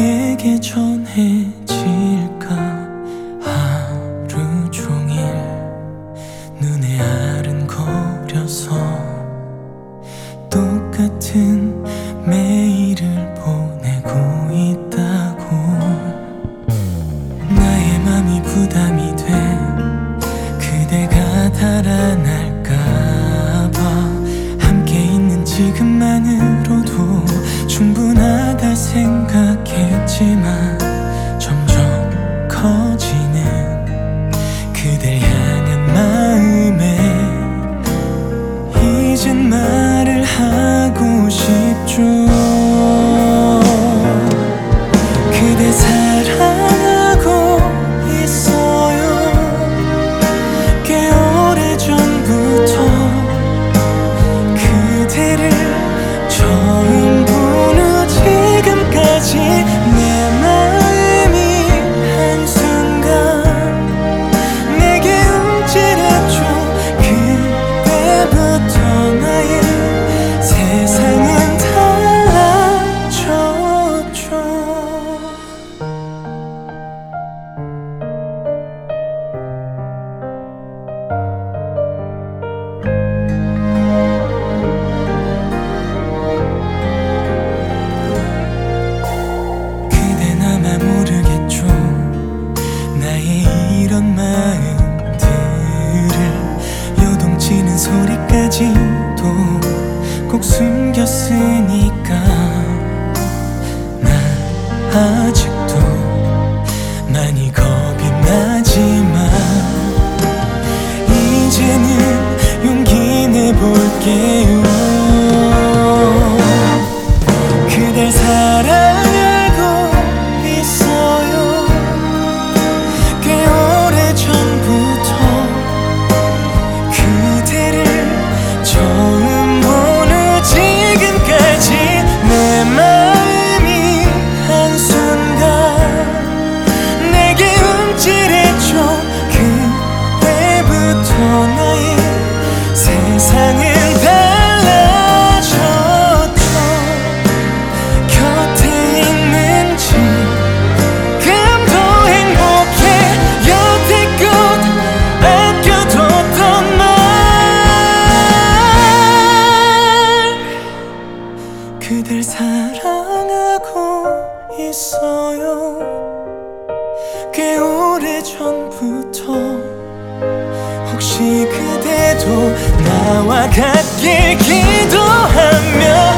그대에게 전해질까. 하루 종일 눈에 아른거려서 똑같은 매일을 보내고 있다고. 나의 맘이 부담이 돼 그대가 달아날까봐. 함께 있는 지금만으로도 충분하다 생각했지만 점점 커지는 그댈 향한 마음에 이젠 말을 하고 싶죠. 그대 사랑하고 있어요. 꽤 오래전부터 그대를 처음 본 후 지금까지 내 마음이 한순간 내게 움찔했죠. 그때부터 나의 세상은 달라졌죠. 그댄 아마 모르겠죠. 나의 이런 마음들을 요동치는 소리까지도 꼭 숨겼으니까. 난 아직도 많이 겁이 나지만 이제는 용기 내볼게요. 그댈 사랑하고 있어요. 꽤 오래전부터 그대를 처음 본 후 지금까지 내 마음이 한순간 내게 움찔했죠. 그때부터 나의 세상은 달라졌죠. 곁에 있는 지금도 행복해. 여태껏 아껴뒀던 말 그댈 사랑하고 있어요. 꽤 오래전부터. 혹시 그대도 나와 같길 기도하며